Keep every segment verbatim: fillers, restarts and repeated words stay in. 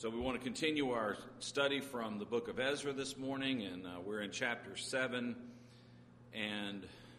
So we want to continue our study from the book of Ezra this morning, and uh, we're in chapter seven, and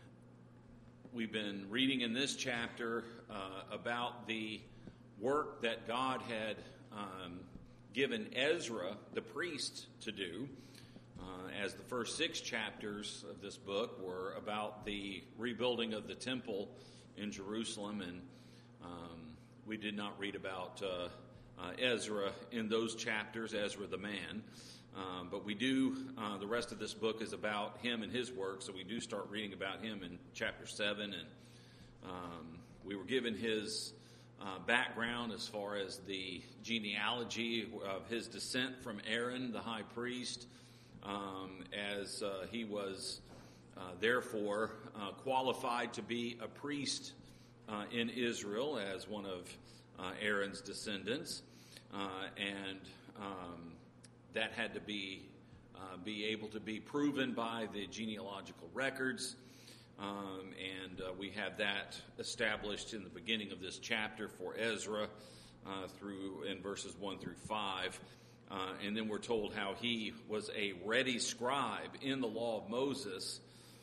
we've been reading in this chapter uh, about the work that God had um, given Ezra, the priest, to do, uh, as the first six chapters of this book were about the rebuilding of the temple in Jerusalem, and um, we did not read about uh, Uh, Ezra in those chapters, Ezra the man. Um, but we do, uh, the rest of this book is about him and his work, so we do start reading about him in chapter seven. And um, we were given his uh, background as far as the genealogy of his descent from Aaron, the high priest, um, as uh, he was uh, therefore uh, qualified to be a priest uh, in Israel as one of Uh, Aaron's descendants, uh, and um, that had to be uh, be able to be proven by the genealogical records, um, and uh, we have that established in the beginning of this chapter for Ezra uh, through in verses one through five, uh, and then we're told how he was a ready scribe in the law of Moses,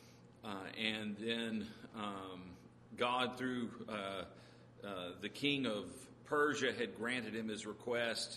uh, and then um, God through uh, Uh, the king of Persia had granted him his request,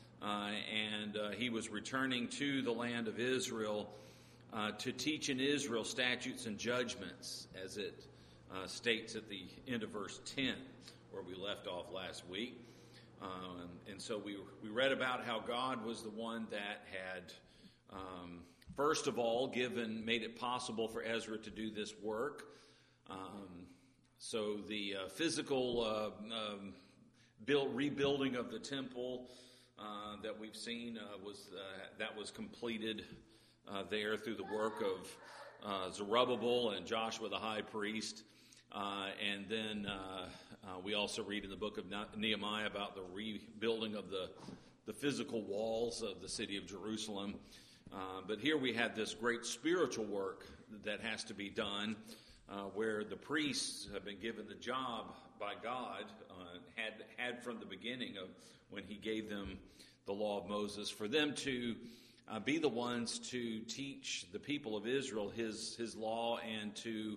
uh, and uh, he was returning to the land of Israel uh, to teach in Israel statutes and judgments, as it uh, states at the end of verse ten, where we left off last week. Um, and so we we read about how God was the one that had, um, first of all, given made it possible for Ezra to do this work. Um, So the uh, physical uh, um, build, rebuilding of the temple uh, that we've seen uh, was uh, that was completed uh, there through the work of uh, Zerubbabel and Joshua the high priest, uh, and then uh, uh, we also read in the book of Nehemiah about the rebuilding of the the physical walls of the city of Jerusalem. Uh, but here we have this great spiritual work that has to be done. Uh, where the priests have been given the job by God, uh, had had from the beginning of when he gave them the law of Moses, for them to uh, be the ones to teach the people of Israel his his law and to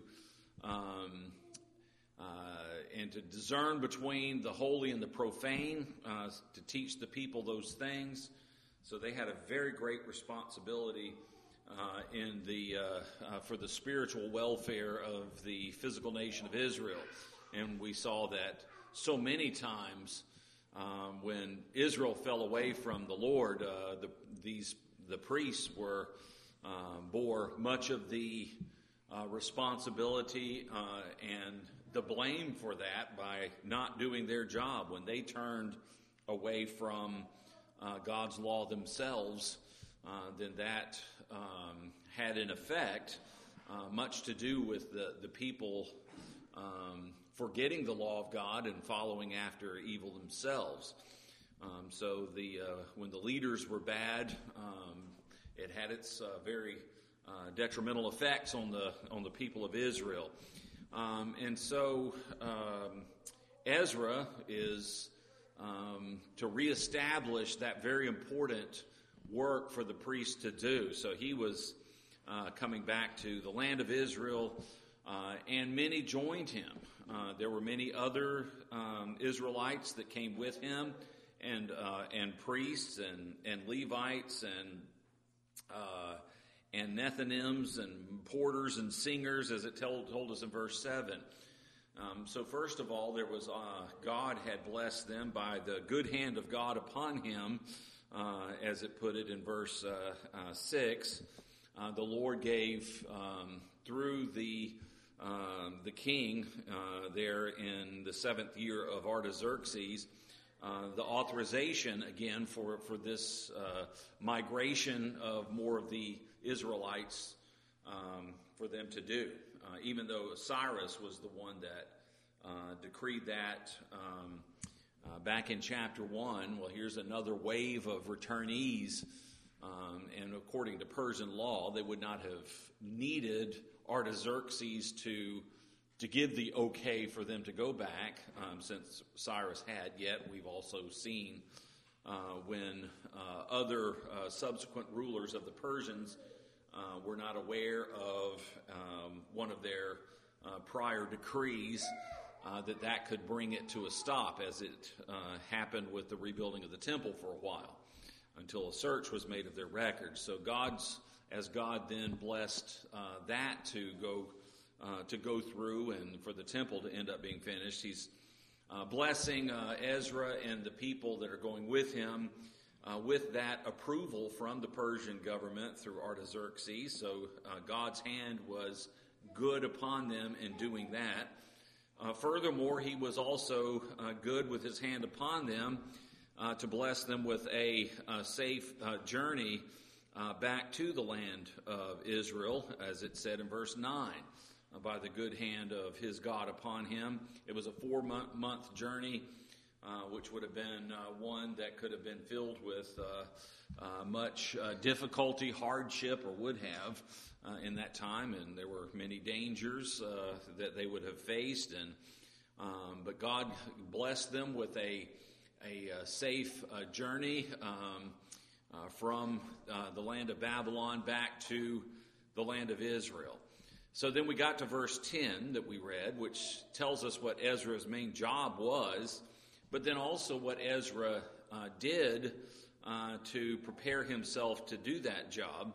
um, uh, and to discern between the holy and the profane, uh, to teach the people those things. So they had a very great responsibility Uh, in the uh, uh, for the spiritual welfare of the physical nation of Israel, and we saw that so many times um, when Israel fell away from the Lord, uh, the these the priests were uh, bore much of the uh, responsibility uh, and the blame for that by not doing their job when they turned away from uh, God's law themselves. Uh, then that um, had in effect uh, much to do with the, the people um, forgetting the law of God and following after evil themselves. Um, so the uh, when the leaders were bad, um, it had its uh, very uh, detrimental effects on the on the people of Israel. Um, and so um, Ezra is um, to reestablish that very important work for the priest to do. So he was uh, coming back to the land of Israel, uh, and many joined him. Uh, there were many other um, Israelites that came with him, and uh, and priests and and Levites and uh, and Nethinims and porters and singers, as it told, told us in verse seven. Um, so first of all, there was uh, God had blessed them by the good hand of God upon him. Uh, as it put it in verse uh, uh, six, uh, the Lord gave um, through the uh, the king uh, there in the seventh year of Artaxerxes uh, the authorization again for for this uh, migration of more of the Israelites um, for them to do, uh, even though Cyrus was the one that uh, decreed that. Um, Uh, back in chapter one, well, here's another wave of returnees, um, and according to Persian law, they would not have needed Artaxerxes to to give the okay for them to go back, um, since Cyrus had. Yet we've also seen uh, when uh, other uh, subsequent rulers of the Persians uh, were not aware of um, one of their uh, prior decrees, uh, that that could bring it to a stop, as it uh, happened with the rebuilding of the temple for a while, until a search was made of their records. So God's, as God then blessed uh, that to go uh, to go through and for the temple to end up being finished, He's uh, blessing uh, Ezra and the people that are going with him uh, with that approval from the Persian government through Artaxerxes. So uh, God's hand was good upon them in doing that. Uh, furthermore, He was also uh, good with His hand upon them Uh, to bless them with a, a safe uh, journey uh, back to the land of Israel, as it said in verse nine, uh, by the good hand of his God upon him. It was a four-month journey, uh, which would have been uh, one that could have been filled with uh, uh, much uh, difficulty, hardship, or would have uh, in that time, and there were many dangers uh, that they would have faced. And um, but God blessed them with a a uh, safe uh, journey um, uh, from uh, the land of Babylon back to the land of Israel. So then we got to verse ten that we read, which tells us what Ezra's main job was, but then also what Ezra uh, did uh, to prepare himself to do that job.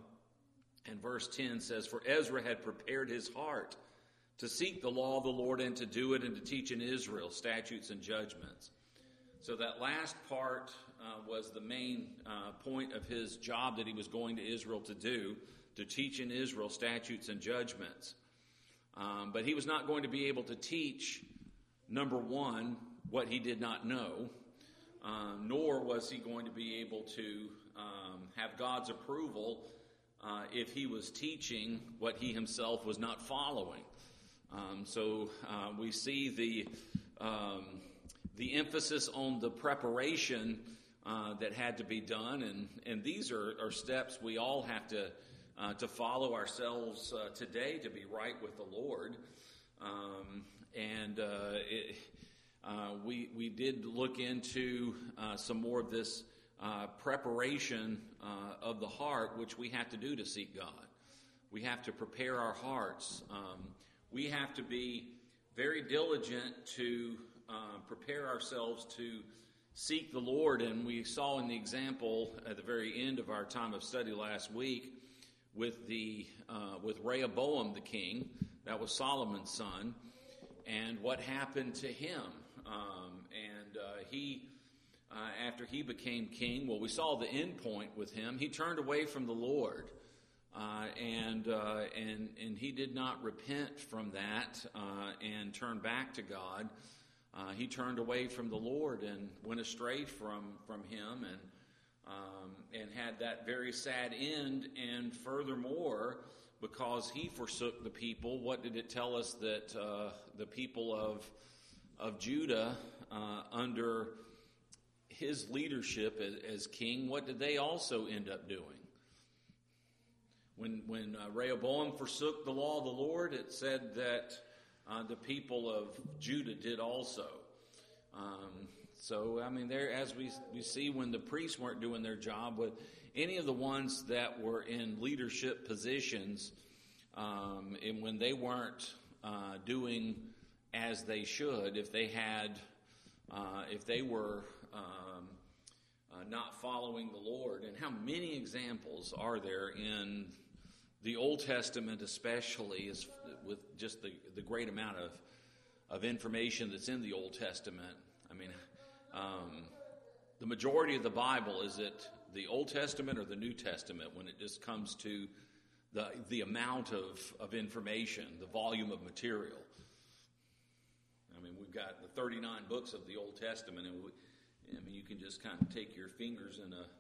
And verse ten says, "For Ezra had prepared his heart to seek the law of the Lord and to do it and to teach in Israel statutes and judgments." So that last part uh, was the main uh, point of his job that he was going to Israel to do, to teach in Israel statutes and judgments. Um, but he was not going to be able to teach, number one, what he did not know, uh, nor was he going to be able to um, have God's approval uh, if he was teaching what he himself was not following. Um, so uh, we see the... Um, The emphasis on the preparation uh, that had to be done, and, and these are, are steps we all have to uh, to follow ourselves uh, today to be right with the Lord. Um, and uh, it, uh, we we did look into uh, some more of this uh, preparation uh, of the heart, which we have to do to seek God. We have to prepare our hearts. Um, we have to be very diligent to Uh, prepare ourselves to seek the Lord. And we saw in the example at the very end of our time of study last week with the uh, with Rehoboam the king, that was Solomon's son, and what happened to him. Um, and uh, he, uh, after he became king, well, we saw the end point with him. He turned away from the Lord, uh, and uh, and and he did not repent from that uh, and turn back to God. Uh, he turned away from the Lord and went astray from, from him, and um, and had that very sad end. And furthermore, because he forsook the people, what did it tell us that uh, the people of of Judah uh, under his leadership as, as king, what did they also end up doing? When when uh, Rehoboam forsook the law of the Lord, it said that Uh, the people of Judah did also. Um, so, I mean, there, as we we see, when the priests weren't doing their job, with any of the ones that were in leadership positions, um, and when they weren't uh, doing as they should, if they had, uh, if they were um, uh, not following the Lord, and how many examples are there in the Old Testament, especially, is with just the, the great amount of of information that's in the Old Testament. I mean, um, the majority of the Bible, is it the Old Testament or the New Testament when it just comes to the the amount of, of information, the volume of material? I mean, we've got the thirty-nine books of the Old Testament, and we, I mean, you can just kind of take your fingers in a,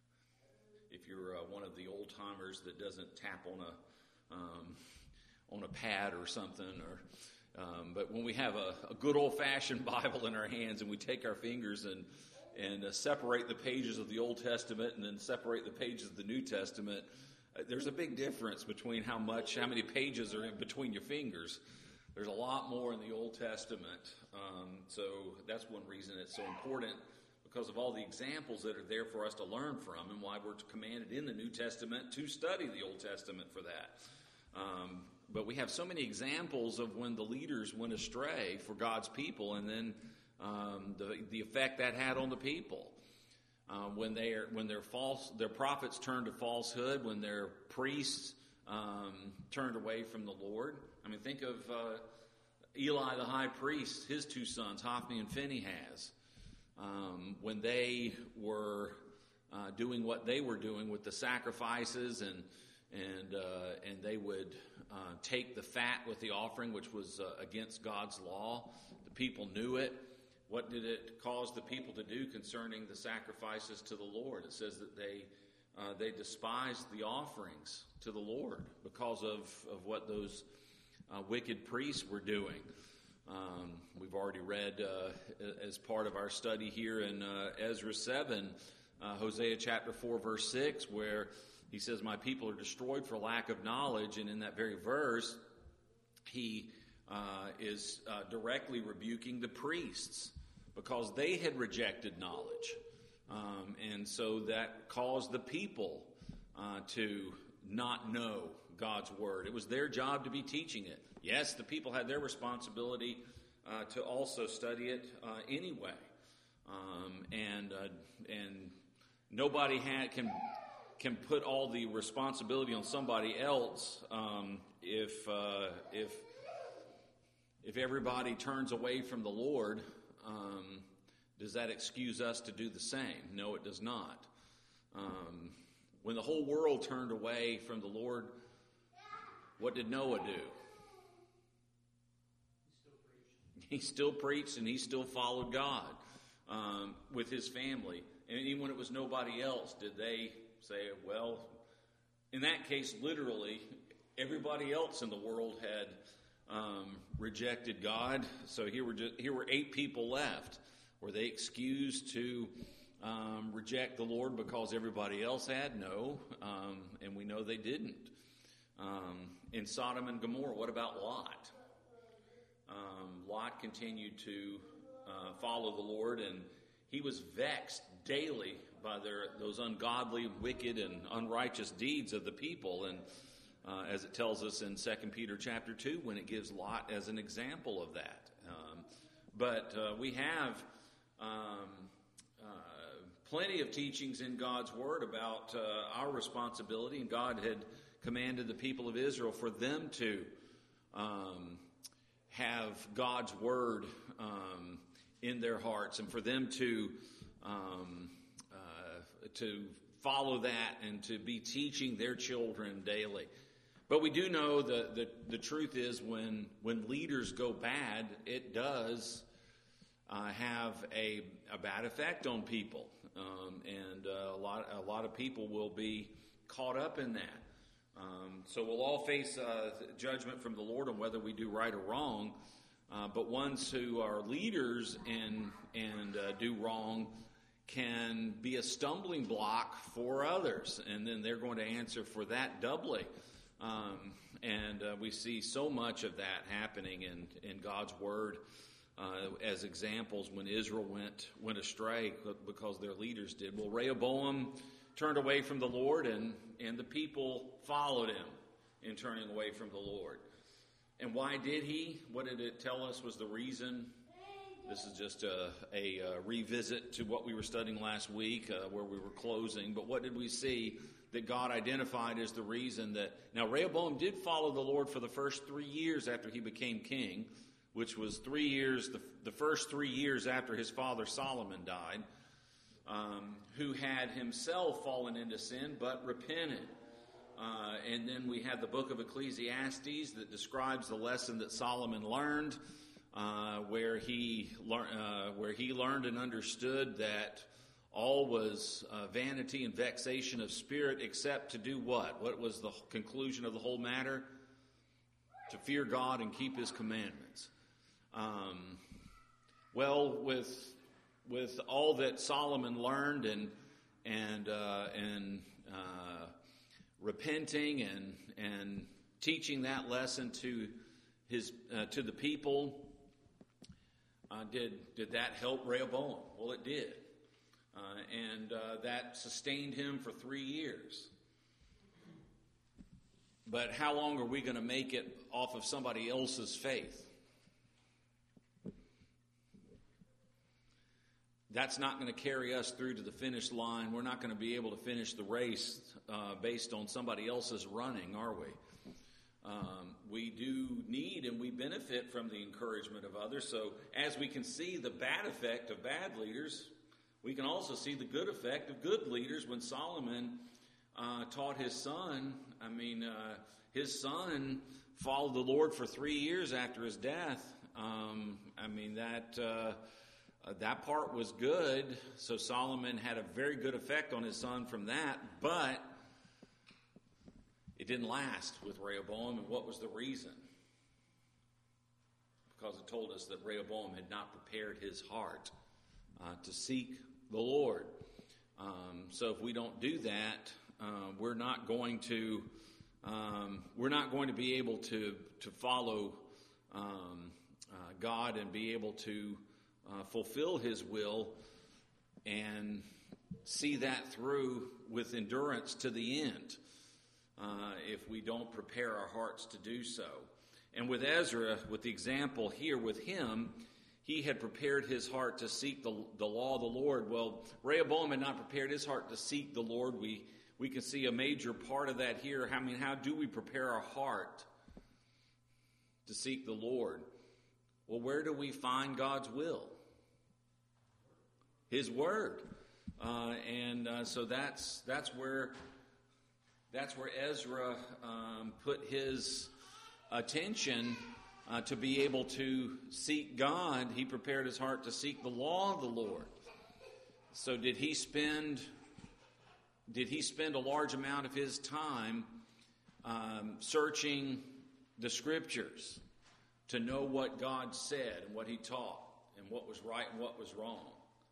if you're uh, one of the old timers that doesn't tap on a um, on a pad or something, or um, but when we have a, a good old-fashioned Bible in our hands and we take our fingers and and uh, separate the pages of the Old Testament and then separate the pages of the New Testament, uh, there's a big difference between how much, how many pages are in between your fingers. There's a lot more in the Old Testament, um, so that's one reason it's so important, because of all the examples that are there for us to learn from, and why we're commanded in the New Testament to study the Old Testament for that. Um, but we have so many examples of when the leaders went astray for God's people, and then um, the the effect that had on the people. Uh, when they are, when their false their prophets turned to falsehood, when their priests um, turned away from the Lord. I mean, think of uh, Eli the high priest, his two sons, Hophni and Phinehas, um, when they were uh, doing what they were doing with the sacrifices, and and uh, and they would uh, take the fat with the offering, which was uh, against God's law. The people knew it. What did it cause the people to do concerning the sacrifices to the Lord? It says that they uh, they despised the offerings to the Lord because of, of what those uh, wicked priests were doing. Um, we've already read uh, as part of our study here in uh, Ezra seven, uh, Hosea chapter four, verse six, where he says, "My people are destroyed for lack of knowledge." And in that very verse, he uh, is uh, directly rebuking the priests, because they had rejected knowledge. Um, and so that caused the people uh, to not know God's word. It was their job to be teaching it. Yes, the people had their responsibility uh, to also study it uh, anyway. Um, and uh, and nobody had, can can put all the responsibility on somebody else um, if uh, if if everybody turns away from the Lord. Um, does that excuse us to do the same? No, it does not. Um, when the whole world turned away from the Lord, what did Noah do? He still preached, and he still followed God um, with his family. And even when it was nobody else, did they say, well, in that case, literally, everybody else in the world had Um, rejected God, so here were just, here were eight people left. Were they excused to um, reject the Lord because everybody else had? No, um, and we know they didn't. Um, in Sodom and Gomorrah, what about Lot? Um, Lot continued to uh, follow the Lord, and he was vexed daily by their those ungodly, wicked, and unrighteous deeds of the people, and Uh, as it tells us in Second Peter chapter two, when it gives Lot as an example of that. Um, but uh, we have um, uh, plenty of teachings in God's Word about uh, our responsibility, and God had commanded the people of Israel for them to um, have God's Word um, in their hearts, and for them to um, uh, to follow that and to be teaching their children daily. But we do know that the, the truth is when when leaders go bad, it does uh, have a, a bad effect on people, um, and uh, a lot a lot of people will be caught up in that. Um, so we'll all face uh, judgment from the Lord on whether we do right or wrong. Uh, but ones who are leaders and and uh, do wrong can be a stumbling block for others, and then they're going to answer for that doubly. Um, and uh, we see so much of that happening in, in God's Word uh, as examples when Israel went went astray because their leaders did. Well, Rehoboam turned away from the Lord, and, and the people followed him in turning away from the Lord. And why did he? What did it tell us was the reason? This is just a, a, a revisit to what we were studying last week, uh, where we were closing. But what did we see that God identified as the reason that... Now, Rehoboam did follow the Lord for the first three years after he became king, which was three years, the, the first three years after his father Solomon died, um, who had himself fallen into sin but repented. Uh, and then we have the book of Ecclesiastes that describes the lesson that Solomon learned, uh, where he lear- uh, where he learned and understood that all was uh, vanity and vexation of spirit, except to do what? What was the conclusion of the whole matter? To fear God and keep His commandments. Um, well, with with all that Solomon learned and and uh, and uh, repenting and and teaching that lesson to his uh, to the people, uh, did did that help Rehoboam? Well, it did. Uh, and uh, that sustained him for three years. But how long are we going to make it off of somebody else's faith? That's not going to carry us through to the finish line. We're not going to be able to finish the race uh, based on somebody else's running, are we? Um, we do need and we benefit from the encouragement of others. So as we can see the bad effect of bad leaders, we can also see the good effect of good leaders. When Solomon uh, taught his son, I mean, uh, his son followed the Lord for three years after his death. Um, I mean, that uh, uh, that part was good. So Solomon had a very good effect on his son from that, but it didn't last with Rehoboam. And what was the reason? Because it told us that Rehoboam had not prepared his heart uh, to seek the Lord. Um, so if we don't do that, uh, we're not going to um, we're not going to be able to to follow um, uh, God and be able to uh, fulfill His will and see that through with endurance to the end. Uh, if we don't prepare our hearts to do so. And with Ezra, with the example here with him, he had prepared his heart to seek the, the law of the Lord. Well, Rehoboam had not prepared his heart to seek the Lord. We we can see a major part of that here. I mean, how do we prepare our heart to seek the Lord? Well, where do we find God's will? His Word. Uh, and uh, so that's that's where that's where Ezra um, put his attention uh, to be able to seek God. He prepared his heart to seek the law of the Lord. So did he spend did he spend a large amount of his time um, searching the Scriptures to know what God said and what He taught and what was right and what was wrong?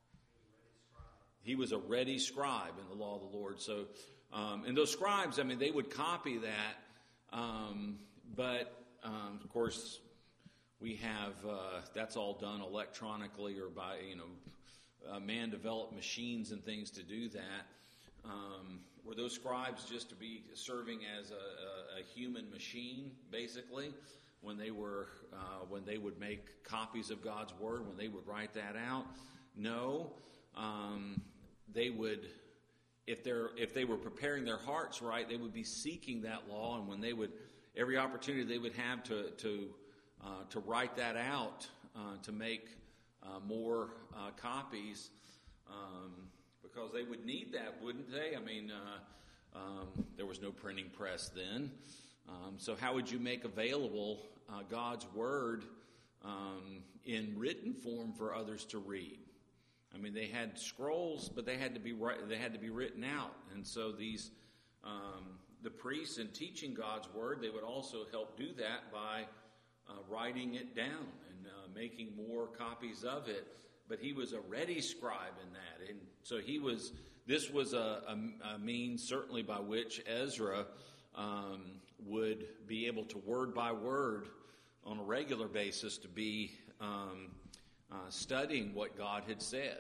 He was a ready scribe in the law of the Lord. So, um, and those scribes, I mean, they would copy that, um, but um, of course, we have uh, that's all done electronically or by you know uh, man-developed machines and things to do that. Um, were those scribes just to be serving as a, a, a human machine, basically, when they were uh, when they would make copies of God's Word, when they would write that out? No. Um, they would, if they're if they were preparing their hearts right, they would be seeking that law, and when they would, every opportunity they would have to to uh, to write that out, uh, to make uh, more uh, copies, um, because they would need that, wouldn't they? I mean, uh, um, there was no printing press then, um, so how would you make available uh, God's Word um, in written form for others to read? I mean, they had scrolls, but they had to be they had to be written out. And so these um, the priests in teaching God's Word, they would also help do that by uh, writing it down and uh, making more copies of it. But he was a ready scribe in that, and so he was. This was a, a, a means certainly by which Ezra um, would be able to word by word on a regular basis to be. Um, Uh, studying what God had said.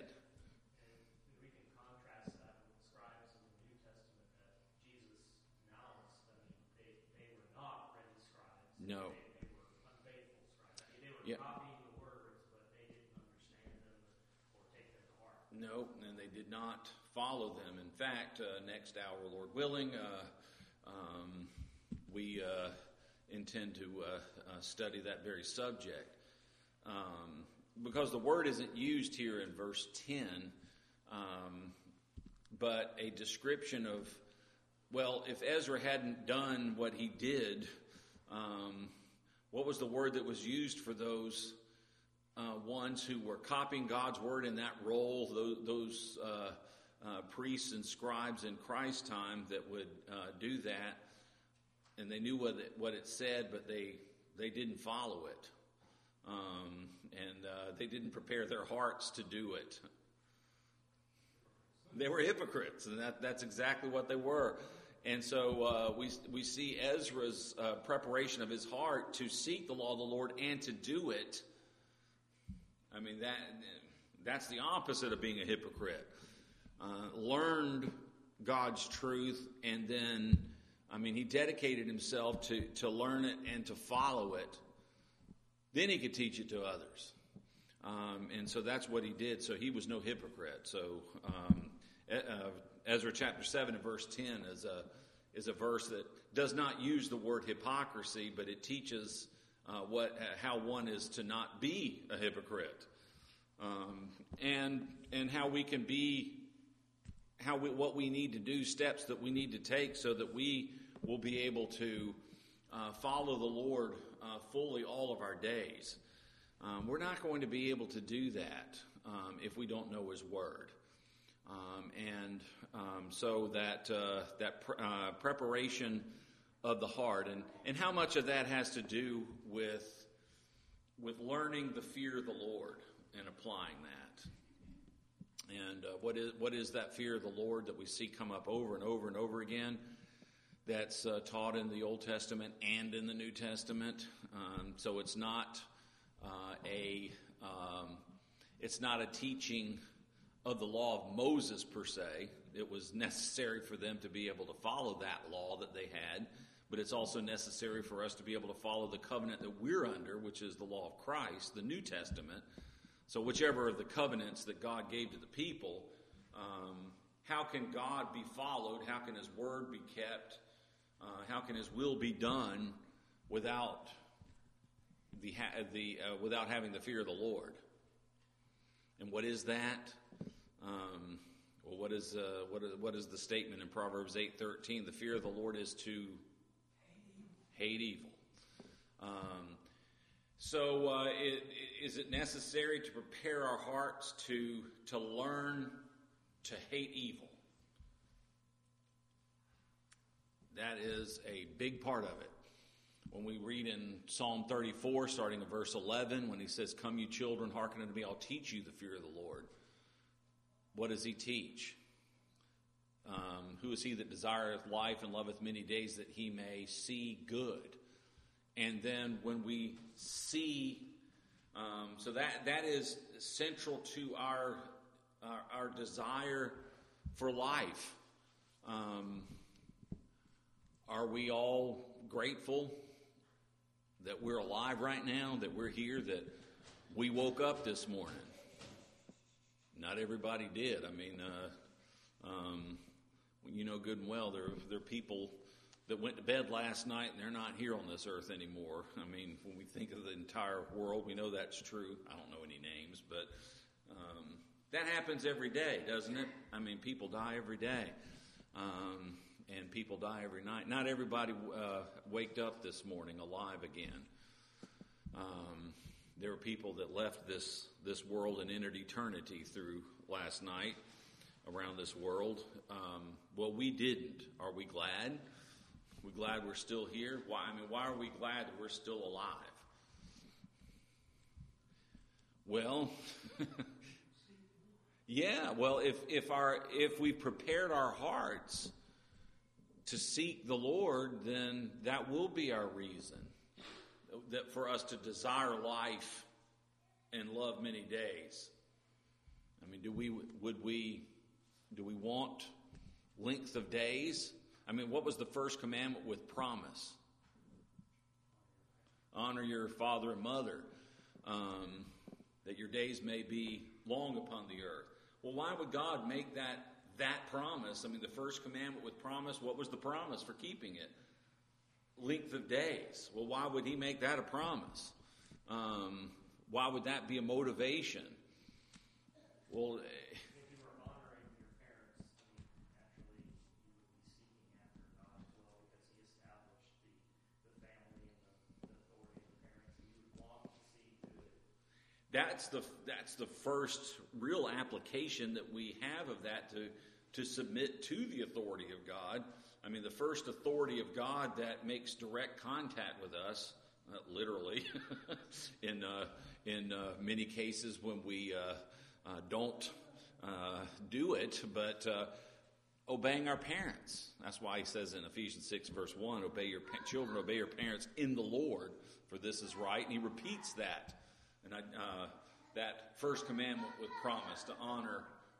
And we can contrast that with the scribes in the New Testament that Jesus now studied. They, they were not ready scribes. No. They, they were unfaithful scribes. I mean, they were Yep. copying the words, but they didn't understand them or take them to heart. No, and they did not follow them. In fact, uh, next hour, Lord willing, uh, um, we uh, intend to uh, uh, study that very subject. Um, Because the word isn't used here in verse ten, um, but a description of, well, if Ezra hadn't done what he did, um, what was the word that was used for those uh, ones who were copying God's word in that role, those, those uh, uh, priests and scribes in Christ's time that would uh, do that, and they knew what it, what it said, but they, they didn't follow it. Um, and uh, they didn't prepare their hearts to do it. They were hypocrites, and that, that's exactly what they were. And so uh, we we see Ezra's uh, preparation of his heart to seek the law of the Lord and to do it. I mean, that that's the opposite of being a hypocrite. uh, learned God's truth, and then, I mean, he dedicated himself to, to learn it and to follow it. Then he could teach it to others. Um, and so that's what he did. So he was no hypocrite. So um, uh, Ezra chapter seven and verse ten is a, is a verse that does not use the word hypocrisy, but it teaches uh, what how one is to not be a hypocrite. Um, and and how we can be, how we, what we need to do, steps that we need to take so that we will be able to uh, follow the Lord uh, fully all of our days. Um, we're not going to be able to do that um, if we don't know His Word. Um, and um, so that uh, that pr- uh, preparation of the heart, and, and how much of that has to do with with learning the fear of the Lord and applying that. And uh, what is what is that fear of the Lord that we see come up over and over and over again? That's uh, taught in the Old Testament and in the New Testament. Um, so it's not uh, a um, it's not a teaching of the law of Moses per se. It was necessary for them to be able to follow that law that they had, but it's also necessary for us to be able to follow the covenant that we're under, which is the law of Christ, the New Testament. So whichever of the covenants that God gave to the people, um, how can God be followed? How can His word be kept? Uh, how can His will be done without the ha- the uh, without having the fear of the Lord? And what is that? Um, well, what is uh, what is what is the statement in Proverbs eight thirteen? The fear of the Lord is to hate evil. Um, so, uh, it, is it necessary to prepare our hearts to to learn to hate evil? That is a big part of it. When we read in Psalm thirty-four, starting at verse eleven, when he says, "Come, you children, hearken unto me, I'll teach you the fear of the Lord." What does he teach? Um, who is he that desireth life and loveth many days, that he may see good? And then when we see, um, so that that is central to our our, our desire for life. Um, are we all grateful that we're alive right now, that we're here, that we woke up this morning? Not everybody did. I mean, uh, um, you know good and well, there, there are people that went to bed last night and they're not here on this earth anymore. I mean, when we think of the entire world, we know that's true. I don't know any names, but um, that happens every day, doesn't it? I mean, people die every day, um, and people die every night. Not everybody uh, waked up this morning alive again. Um, there were people that left this this world and entered eternity through last night around this world. Um, well, we didn't. Are we glad? We're glad we're still here. Why? I mean, why are we glad that we're still alive? Well, yeah. Well, if if our if we prepared our hearts to seek the Lord, then that will be our reason, that for us to desire life and love many days. I mean, do we would we do we want length of days? I mean, what was the first commandment with promise? Honor your father and mother, um, that your days may be long upon the earth. Well, why would God make that that promise? I mean, the first commandment with promise, what was the promise for keeping it? Length of days. Well, why would He make that a promise? Um, why would that be a motivation? Well, If you were honoring your parents, I mean, naturally you would be seeking after God as well, because He established the, the family and the, the authority of the parents, and you would want to see good. That's the that's the first real application that we have of that, to to submit to the authority of God. I mean, the first authority of God that makes direct contact with us, uh, literally, in uh, in uh, many cases when we uh, uh, don't uh, do it, but uh, obeying our parents. That's why he says in Ephesians six, verse one, obey your pa- children, obey your parents in the Lord, for this is right. And he repeats that. And I, uh, that first commandment with promise to honor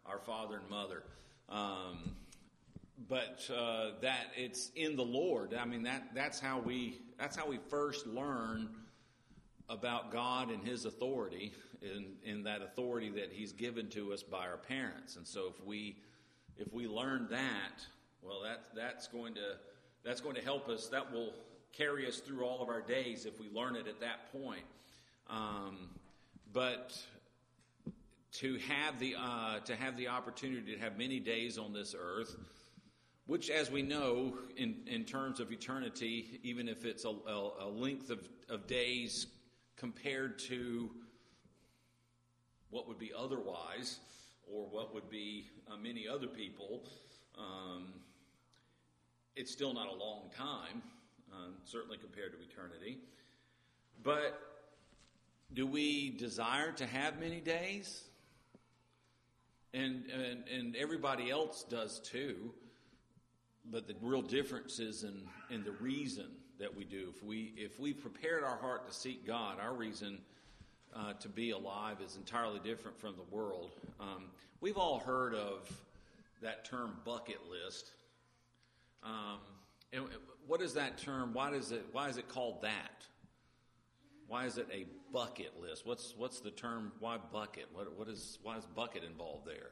our father and mother. Um, but uh, that it's in the Lord. I mean, that that's how we that's how we first learn about God and His authority, in, in that authority that He's given to us by our parents. And so if we if we learn that, well, that that's going to that's going to help us. That will carry us through all of our days if we learn it at that point. Um, but to have the uh, to have the opportunity to have many days on this earth, which, as we know, in, in terms of eternity, even if it's a, a, a length of, of days compared to what would be otherwise, or what would be uh, many other people, um, it's still not a long time, um, certainly compared to eternity. But do we desire to have many days? And, and and everybody else does too. But the real difference is in, in the reason that we do. If we if we prepared our heart to seek God, our reason uh, to be alive is entirely different from the world. Um, we've all heard of that term bucket list. Um, and what is that term? Why does it why is it called that? Why is it a bucket list? What's what's the term? Why bucket? What what is why is bucket involved there?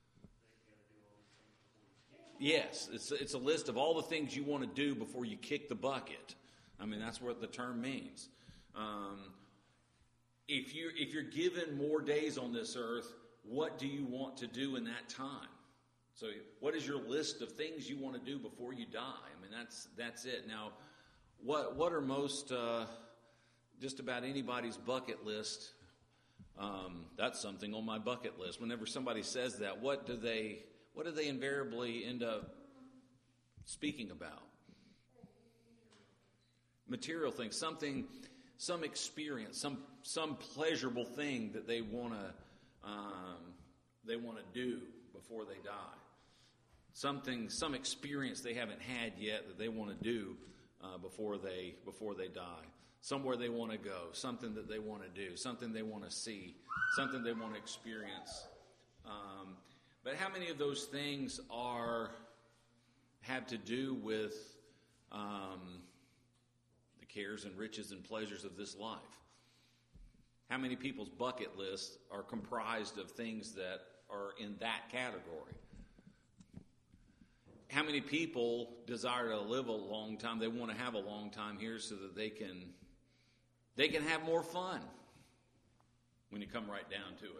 Yes, it's it's a list of all the things you want to do before you kick the bucket. I mean, that's what the term means. Um, if you if you're given more days on this earth, what do you want to do in that time? So, what is your list of things you want to do before you die? I mean, that's that's it. Now, what what are most uh, just about anybody's bucket list? Um, that's something on my bucket list. Whenever somebody says that, what do they what do they invariably end up speaking about? Material things, something, some experience, some some pleasurable thing that they want to um, they want to do before they die. Something, some experience they haven't had yet that they want to do uh, before they before they die. Somewhere they want to go, something that they want to do, something they want to see, something they want to experience. Um, but how many of those things are have to do with um, the cares and riches and pleasures of this life? How many people's bucket lists are comprised of things that are in that category? How many people desire to live a long time? They want to have a long time here so that they can they can have more fun when you come right down to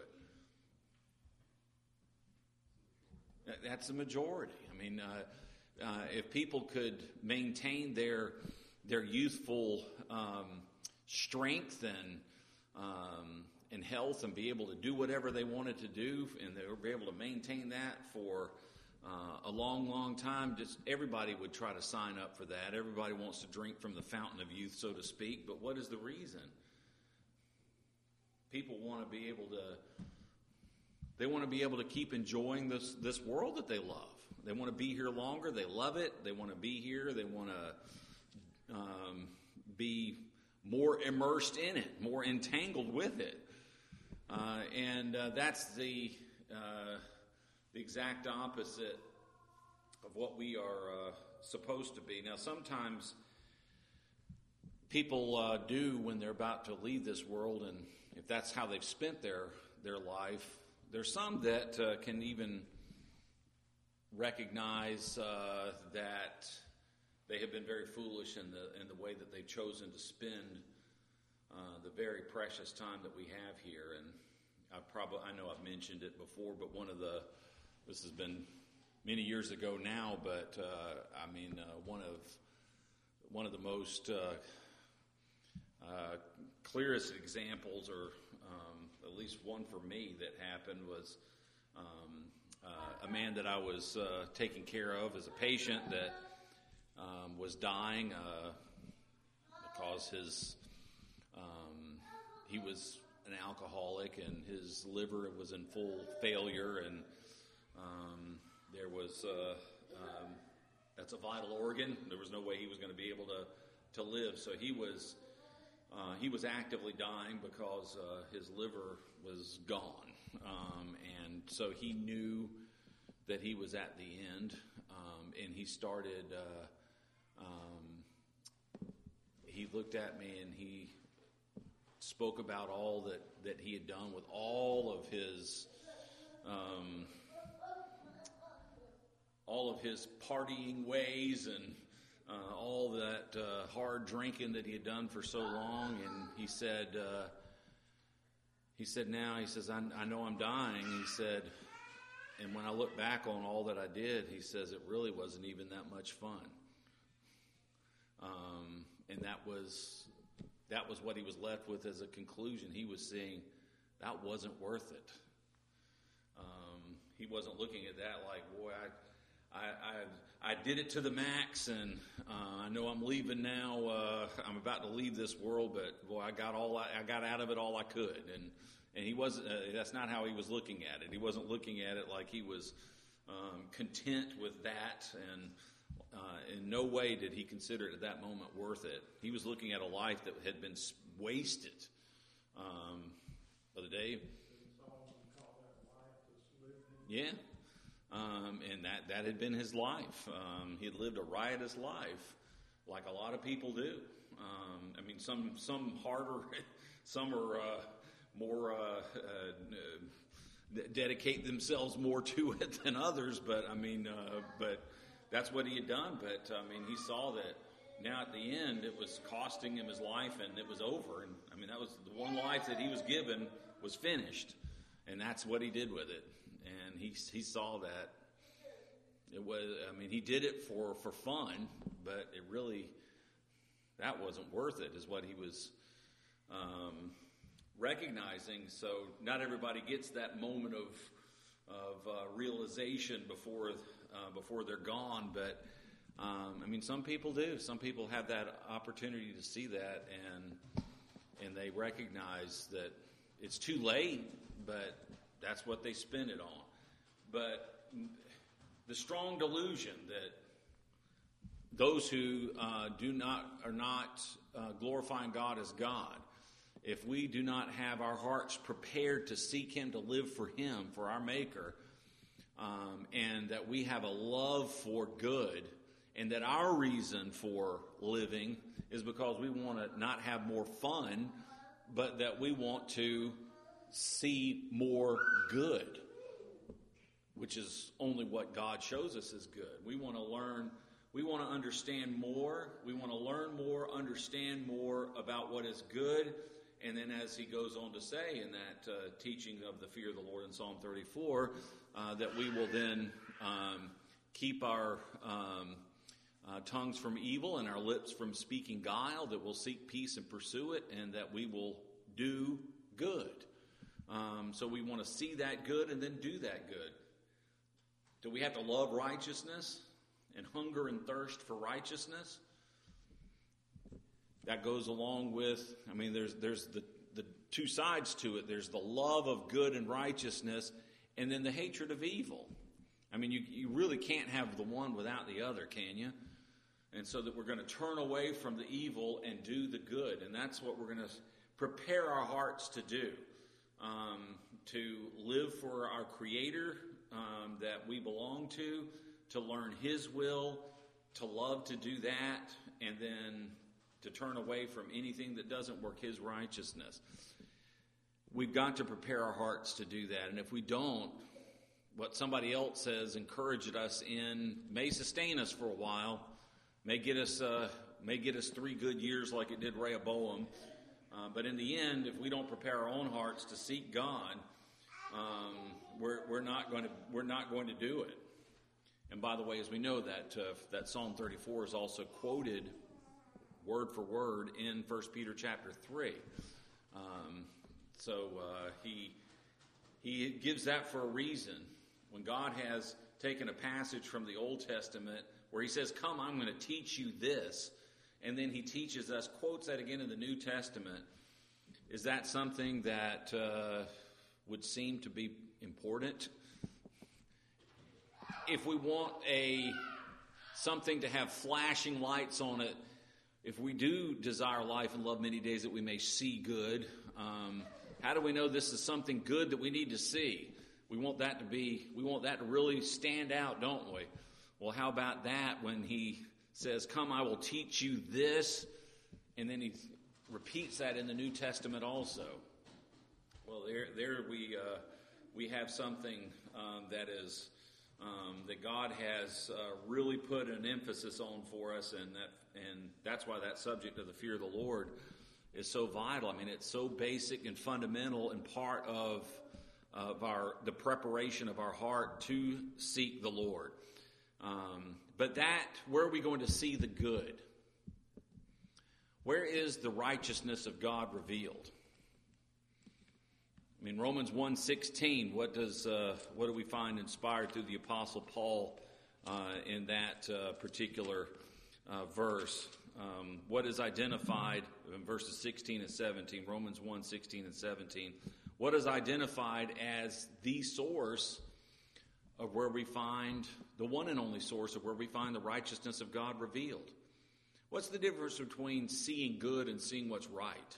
it. That's the majority. I mean, uh, uh, if people could maintain their their youthful um, strength and um, and health and be able to do whatever they wanted to do, and they were able to maintain that for Uh, a long, long time, just everybody would try to sign up for that. Everybody wants to drink from the fountain of youth, so to speak. But what is the reason? People want to be able to, they want to be able to keep enjoying this, this world that they love. They want to be here longer. They love it. They want to be here. They want to um, be more immersed in it, more entangled with it. Uh, and uh, that's the... Uh, The exact opposite of what we are uh, supposed to be. Now, sometimes people uh, do when they're about to leave this world, and if that's how they've spent their their life, there's some that uh, can even recognize uh, that they have been very foolish in the in the way that they've chosen to spend uh, the very precious time that we have here. And I probably I know I've mentioned it before, but one of the This has been many years ago now, but uh, I mean, uh, one of one of the most uh, uh, clearest examples, or um, at least one for me that happened, was um, uh, a man that I was uh, taking care of as a patient that um, was dying uh, because his um, he was an alcoholic and his liver was in full failure, and Um, there was, uh, um, that's a vital organ. There was no way he was going to be able to, to live. So he was, uh, he was actively dying because uh, his liver was gone. Um, and and so he knew that he was at the end, um, and he started, uh, um, he looked at me and he spoke about all that, that he had done with all of his, um, all of his partying ways and uh, all that uh, hard drinking that he had done for so long. And he said, uh, he said, now, he says, I, I know I'm dying. He said, and when I look back on all that I did, he says, it really wasn't even that much fun. Um, and that was, that was what he was left with as a conclusion. He was saying, that wasn't worth it. Um, he wasn't looking at that like, boy, I, I, I, I did it to the max, and uh, I know I'm leaving now. Uh, I'm about to leave this world, but boy, I got all I, I got out of it all I could. And and he wasn't. Uh, that's not how he was looking at it. He wasn't looking at it like he was um, content with that, and uh, in no way did he consider it at that moment worth it. He was looking at a life that had been wasted. Um, Brother Dave. Yeah. Um, and that, that had been his life. Um, he had lived a riotous life, like a lot of people do. Um, I mean, some some harder, some are uh, more uh, uh, dedicate themselves more to it than others. But I mean, uh, but that's what he had done. But I mean, he saw that now at the end it was costing him his life, and it was over. And I mean, that was the one life that he was given was finished, and that's what he did with it. And he he saw that it was, I mean, he did it for, for fun, but it really, that wasn't worth it, is what he was um, recognizing. So not everybody gets that moment of of uh, realization before uh, before they're gone, but um, I mean, some people do. Some people have that opportunity to see that, and and they recognize that it's too late, but that's what they spend it on. But the strong delusion that those who uh, do not are not uh, glorifying God as God, if we do not have our hearts prepared to seek Him, to live for Him, for our Maker, um, and that we have a love for good, and that our reason for living is because we want to not have more fun, but that we want to see more good, which is only what God shows us is good. We want to learn, we want to understand more, we want to learn more, understand more about what is good, and then as he goes on to say in that uh, teaching of the fear of the Lord in Psalm thirty-four, uh, that we will then um, keep our um, uh, tongues from evil and our lips from speaking guile, that we'll seek peace and pursue it, and that we will do good. Um, so we want to see that good and then do that good. Do we have to love righteousness and hunger and thirst for righteousness? That goes along with, I mean, there's there's the, the two sides to it. There's the love of good and righteousness, and then the hatred of evil. I mean, you, you really can't have the one without the other, can you? And so that we're going to turn away from the evil and do the good. And that's what we're going to prepare our hearts to do. Um, to live for our Creator um, that we belong to, to learn His will, to love to do that, and then to turn away from anything that doesn't work His righteousness. We've got to prepare our hearts to do that, and if we don't, what somebody else says encouraged us in may sustain us for a while, may get us uh, may get us three good years like it did Rehoboam. Uh, but in the end, if we don't prepare our own hearts to seek God, um, we're we're not going to we're not going to do it. And by the way, as we know that uh, that Psalm thirty-four is also quoted word for word in First Peter chapter three. Um, so uh, he he gives that for a reason. When God has taken a passage from the Old Testament where He says, "Come, I'm going to teach you this." And then He teaches us, quotes that again in the New Testament. Is that something that uh, would seem to be important? If we want a something to have flashing lights on it, if we do desire life and love many days that we may see good, um, how do we know this is something good that we need to see? We want that to be, we want that to really stand out, don't we? Well, how about that when he says, come, I will teach you this, and then he repeats that in the New Testament also. Well, there, there we uh, we have something um, that is um, that God has uh, really put an emphasis on for us, and that and that's why that subject of the fear of the Lord is so vital. I mean, it's so basic and fundamental and part of of our the preparation of our heart to seek the Lord. Um, but that, where are we going to see the good? Where is the righteousness of God revealed? I mean, Romans one sixteen, what does uh, what do we find inspired through the Apostle Paul uh, in that uh, particular uh, verse? Um, what is identified in verses sixteen and seventeen, Romans one sixteen and seventeen? What is identified as the source of where we find, the one and only source of where we find the righteousness of God revealed? What's the difference between seeing good and seeing what's right?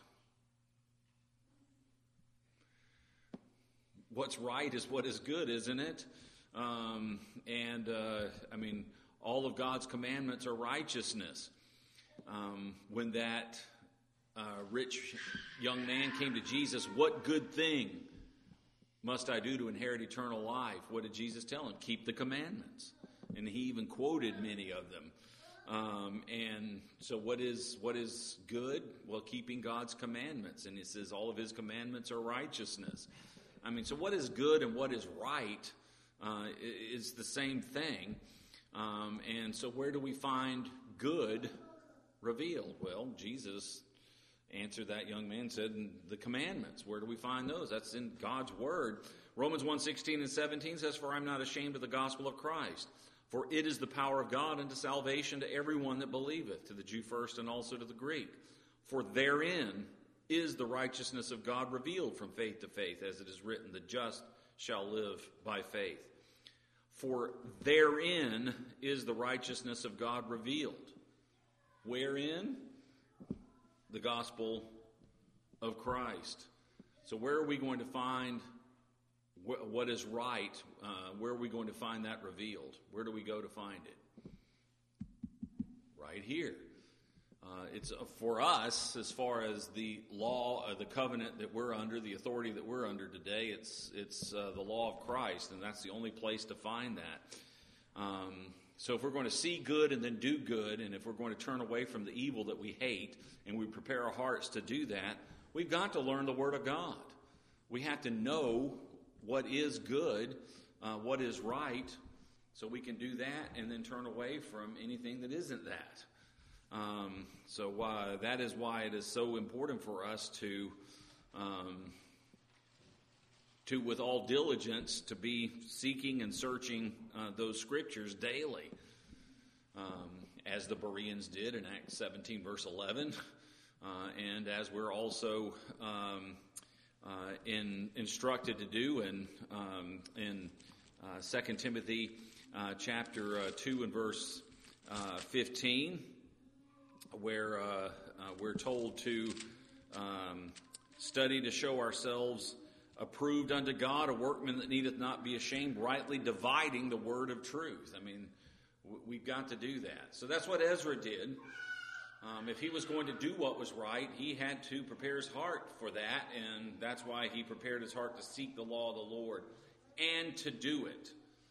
What's right is what is good, isn't it? Um, and, uh, I mean, all of God's commandments are righteousness. Um, when that uh, rich young man came to Jesus, what good thing must I do to inherit eternal life? What did Jesus tell him? Keep the commandments. And he even quoted many of them. Um, and so what is what is good? Well, keeping God's commandments. And he says all of his commandments are righteousness. I mean, so what is good and what is right uh, is the same thing. Um, and so where do we find good revealed? Well, Jesus answered that young man, said, the commandments. Where do we find those? That's in God's word. Romans one sixteen and seventeen says, for I'm not ashamed of the gospel of Christ, for it is the power of God unto salvation to everyone that believeth, to the Jew first and also to the Greek. For therein is the righteousness of God revealed from faith to faith, as it is written, the just shall live by faith. For therein is the righteousness of God revealed. Wherein? The gospel of Christ. So where are we going to find wh- what is right? Uh, where are we going to find that revealed? Where do we go to find it? Right here. Uh, it's uh, for us, as far as the law, uh, the covenant that we're under, the authority that we're under today, it's it's uh, the law of Christ, and that's the only place to find that. Um, so if we're going to see good and then do good, and if we're going to turn away from the evil that we hate, and we prepare our hearts to do that, we've got to learn the Word of God. We have to know what is good, uh, what is right, so we can do that and then turn away from anything that isn't that. Um, so uh, that is why it is so important for us to, um, to with all diligence, to be seeking and searching uh, those scriptures daily, um, as the Bereans did in Acts seventeen, verse eleven, uh, and as we're also um, uh, in, instructed to do in um, in uh, Second Timothy uh, chapter uh, two and verse uh, fifteen. Where uh, uh, we're told to um, study to show ourselves approved unto God, a workman that needeth not be ashamed, rightly dividing the word of truth. I mean, w- we've got to do that. So that's what Ezra did. Um, if he was going to do what was right, he had to prepare his heart for that, and that's why he prepared his heart to seek the law of the Lord and to do it.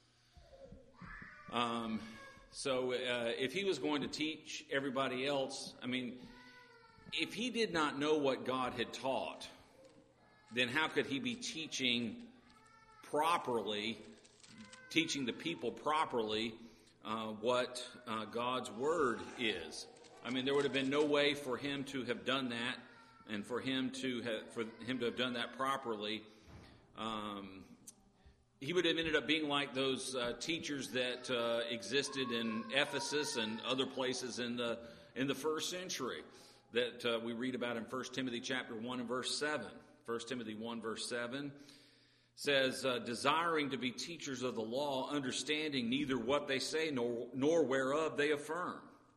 Um So uh, if he was going to teach everybody else, I mean, if he did not know what God had taught, then how could he be teaching properly, teaching the people properly uh, what uh, God's word is? I mean, there would have been no way for him to have done that, and for him to have, for him to have done that properly. Um, He would have ended up being like those uh, teachers that uh, existed in Ephesus and other places in the in the first century that uh, we read about in First Timothy chapter one and verse seven. First Timothy one verse seven says, uh, desiring to be teachers of the law, understanding neither what they say nor, nor whereof they affirm.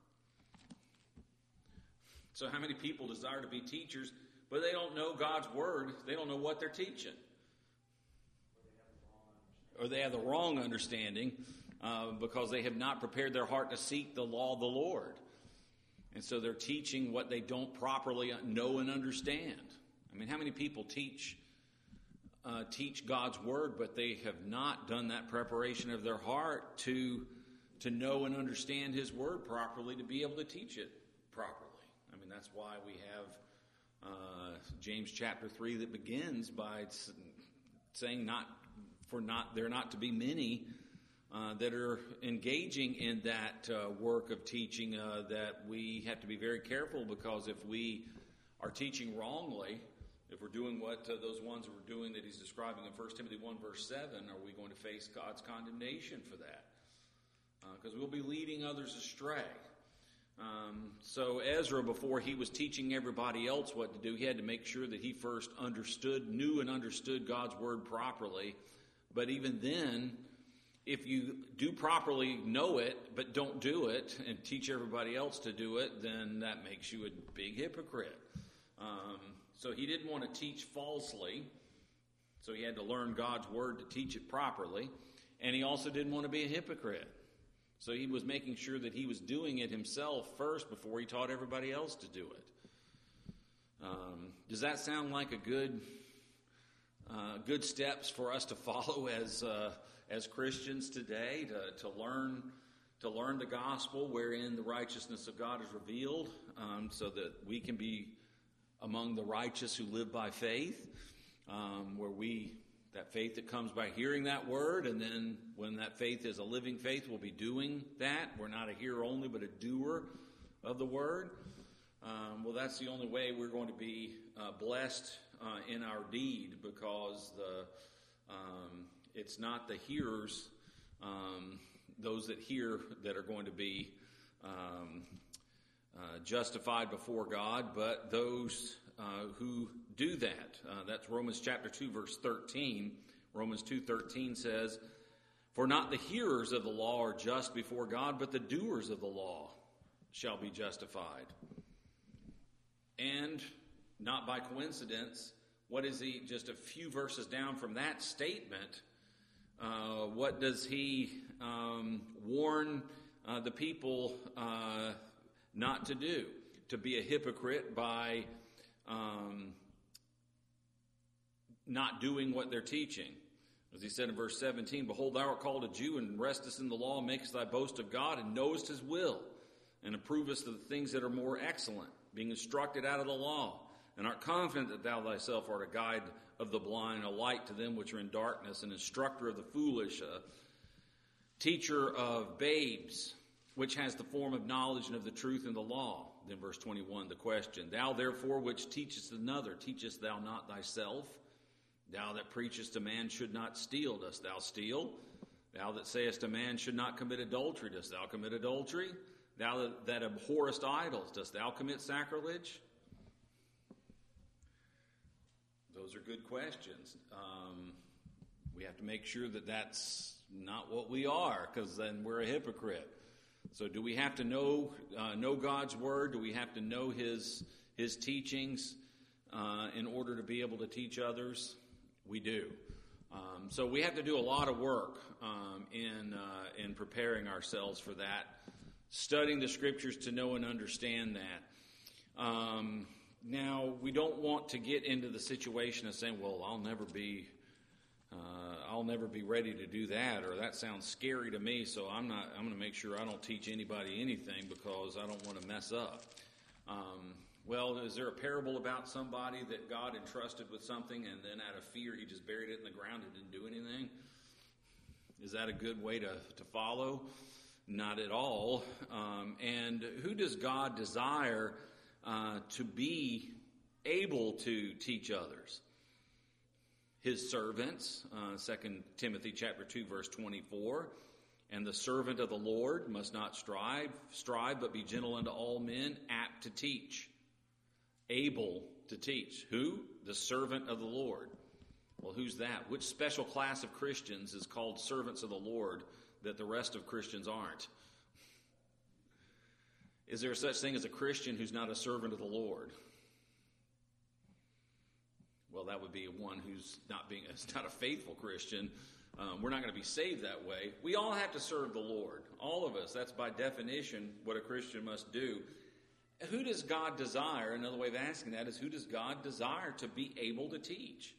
So how many people desire to be teachers, but they don't know God's word? They don't know what they're teaching. or they have the wrong understanding uh, because they have not prepared their heart to seek the law of the Lord. And so they're teaching what they don't properly know and understand. I mean, how many people teach uh, teach God's word, but they have not done that preparation of their heart to to know and understand his word properly, to be able to teach it properly? I mean, that's why we have uh, James chapter three that begins by saying not for not there not to be many uh, that are engaging in that uh, work of teaching, uh, that we have to be very careful, because if we are teaching wrongly, if we're doing what uh, those ones were doing that he's describing in First Timothy one verse seven, are we going to face God's condemnation for that? Because uh, we'll be leading others astray. Um, so Ezra, before he was teaching everybody else what to do, he had to make sure that he first understood, knew and understood God's word properly. But even then, if you do properly know it, but don't do it, and teach everybody else to do it, then that makes you a big hypocrite. Um, so he didn't want to teach falsely, so he had to learn God's word to teach it properly. And he also didn't want to be a hypocrite. So he was making sure that he was doing it himself first before he taught everybody else to do it. Um, does that sound like a good, uh, good steps for us to follow as uh, as Christians today, to, to learn to learn the gospel wherein the righteousness of God is revealed, um, so that we can be among the righteous who live by faith, um, where we. That faith that comes by hearing that word, and then when that faith is a living faith, we'll be doing that. We're not a hearer only, but a doer of the word. Um, well, that's the only way we're going to be uh, blessed uh, in our deed, because the um, it's not the hearers, um, those that hear, that are going to be um, uh, justified before God, but those uh, who do that. Uh, that's Romans chapter two, verse thirteen. Romans two thirteen says, "For not the hearers of the law are just before God, but the doers of the law shall be justified." And not by coincidence, what is he, just a few verses down from that statement, uh, what does he um, warn uh, the people uh, not to do? To be a hypocrite by um, not doing what they're teaching. As he said in verse seventeen, "Behold, thou art called a Jew, and restest in the law, and makest thy boast of God, and knowest his will, and approvest of the things that are more excellent, being instructed out of the law, and art confident that thou thyself art a guide of the blind, a light to them which are in darkness, an instructor of the foolish, a teacher of babes, which has the form of knowledge and of the truth in the law." Then verse twenty-one, the question, "Thou therefore which teachest another, teachest thou not thyself? Thou that preachest a man should not steal, dost thou steal? Thou that sayest a man should not commit adultery, dost thou commit adultery? Thou that, that abhorrest idols, dost thou commit sacrilege?" Those are good questions. Um, we have to make sure that that's not what we are, because then we're a hypocrite. So do we have to know uh, know God's word? Do we have to know his his teachings uh, in order to be able to teach others? We do. Um, so we have to do a lot of work um, in uh, in preparing ourselves for that, studying the scriptures to know and understand that. Um, now, we don't want to get into the situation of saying, "Well, I'll never be." Uh, I'll never be ready to do that, or that sounds scary to me, so I'm not. I'm going to make sure I don't teach anybody anything because I don't want to mess up. Um, well, is there a parable about somebody that God entrusted with something, and then out of fear he just buried it in the ground and didn't do anything? Is that a good way to, to follow? Not at all. Um, and who does God desire uh, to be able to teach others? His servants, uh, Second Timothy chapter two, verse twenty-four, "And the servant of the Lord must not strive, strive, but be gentle unto all men, apt to teach." Able to teach. Who? The servant of the Lord. Well, who's that? Which special class of Christians is called servants of the Lord that the rest of Christians aren't? Is there such thing as a Christian who's not a servant of the Lord? Well, that would be one who's not being, it's not a faithful Christian, Um, we're not going to be saved that way. We all have to serve the Lord. All of us. That's by definition what a Christian must do. Who does God desire? Another way of asking that is, who does God desire to be able to teach?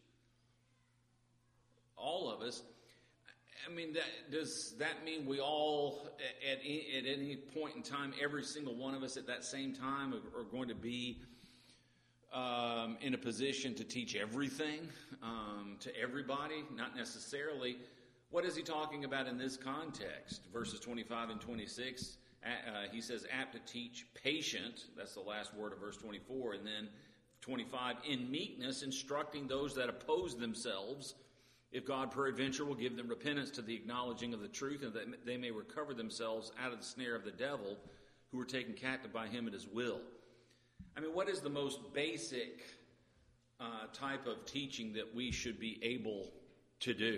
All of us. I mean, that, does that mean we all, at, at any point in time, every single one of us at that same time are, are going to be um, in a position to teach everything um, to everybody? Not necessarily. What is he talking about in this context? Verses twenty-five and twenty-six, uh, he says, apt to teach, patient. That's the last word of verse twenty-four. And then twenty-five, in meekness, instructing those that oppose themselves, if God peradventure will give them repentance to the acknowledging of the truth, and that they may recover themselves out of the snare of the devil, who are taken captive by him at his will. I mean, what is the most basic uh, type of teaching that we should be able to do?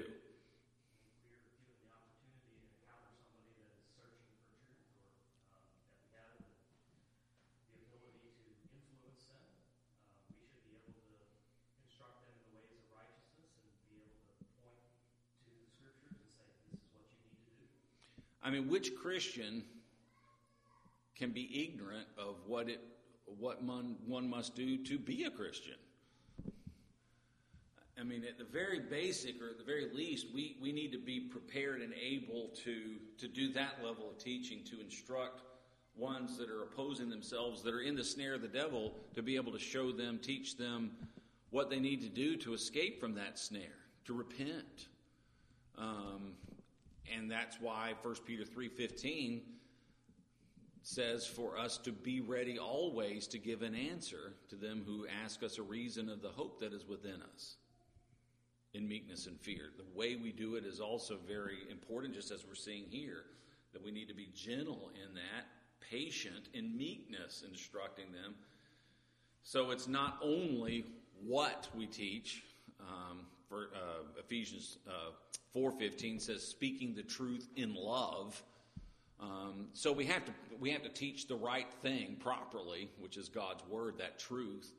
I mean, which Christian can be ignorant of what it, what one, one must do to be a Christian? I mean, at the very basic, or at the very least, we, we need to be prepared and able to, to do that level of teaching, to instruct ones that are opposing themselves, that are in the snare of the devil, to be able to show them, teach them what they need to do to escape from that snare, to repent. Um, and that's why First Peter three fifteen says for us to be ready always to give an answer to them who ask us a reason of the hope that is within us, in meekness and fear. The way we do it is also very important, just as we're seeing here, that we need to be gentle in that, patient in meekness, instructing them. So it's not only what we teach. Um, for uh, Ephesians uh, four fifteen says, speaking the truth in love. Um, so we have to we have to teach the right thing properly, which is God's word, that truth.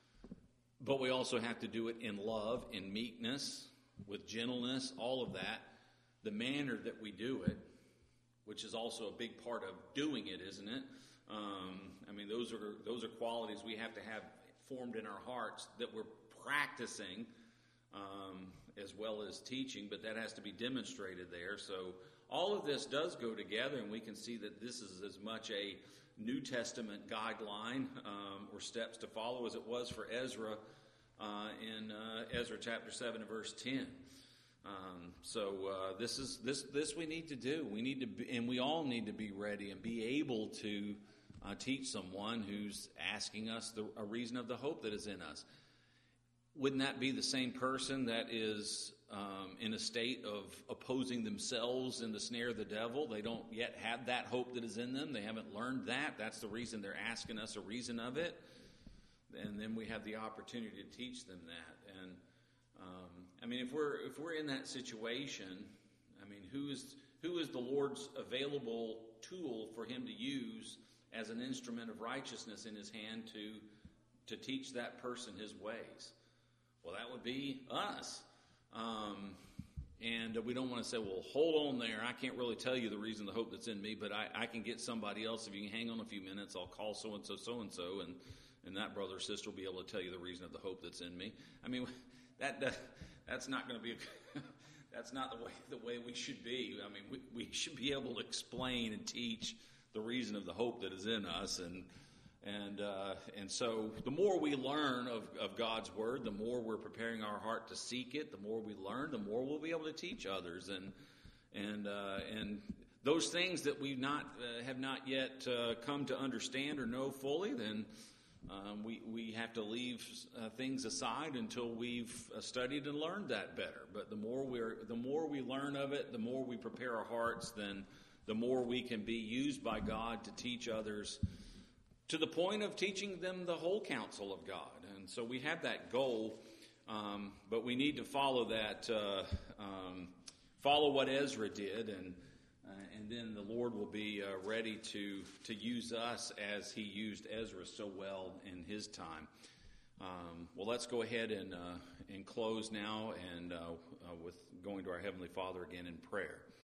But we also have to do it in love, in meekness, with gentleness, all of that. The manner that we do it, which is also a big part of doing it, isn't it? Um, I mean, those are those are qualities we have to have formed in our hearts that we're practicing um, as well as teaching, but that has to be demonstrated there. So all of this does go together, and we can see that this is as much a New Testament guideline um, or steps to follow as it was for Ezra uh, in uh, Ezra chapter seven and verse ten. Um, so uh, this is this this we need to do. We need to, be, and we all need to be ready and be able to uh, teach someone who's asking us the, a reason of the hope that is in us. Wouldn't that be the same person that is um, in a state of opposing themselves in the snare of the devil? They don't yet have that hope that is in them. They haven't learned that. That's the reason they're asking us a reason of it. And then we have the opportunity to teach them that. And um, I mean, if we're if we're in that situation, I mean, who is who is the Lord's available tool for him to use as an instrument of righteousness in his hand to to teach that person his ways? Well, that would be us. Um, and we don't want to say, well, hold on there. I can't really tell you the reason, the hope that's in me, but I, I can get somebody else. If you can hang on a few minutes, I'll call so-and-so, so-and-so, and, and that brother or sister will be able to tell you the reason of the hope that's in me. I mean, that, that that's not going to be, a, that's not the way the way we should be. I mean, we, we should be able to explain and teach the reason of the hope that is in us. And And uh, and so the more we learn of, of God's word, the more we're preparing our heart to seek it. The more we learn, the more we'll be able to teach others. And and uh, and those things that we not uh, have not yet uh, come to understand or know fully, then um, we we have to leave uh, things aside until we've uh, studied and learned that better. But the more we're the more we learn of it, the more we prepare our hearts, then the more we can be used by God to teach others, to the point of teaching them the whole counsel of God. And so we have that goal, um, but we need to follow that, uh, um, follow what Ezra did, and uh, and then the Lord will be uh, ready to to use us as he used Ezra so well in his time. Uh, Um, well, let's go ahead and uh, and close now, and uh, uh, with going to our Heavenly Father again in prayer.